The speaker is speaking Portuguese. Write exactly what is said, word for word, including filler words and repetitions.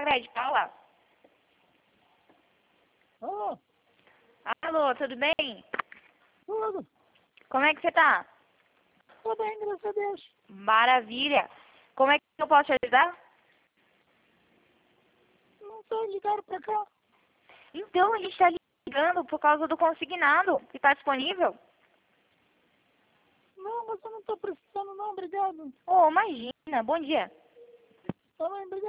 Grade, fala. Alô? Alô, tudo bem? Tudo? Como é que você tá? Tô bem, graças a Deus. Maravilha. Como é que eu posso te ajudar? Não tô ligado pra cá. Então, a gente tá ligando por causa do consignado, que tá disponível. Não, mas eu não tô precisando não, obrigado. Oh, imagina. Bom dia. Tá bem, obrigado.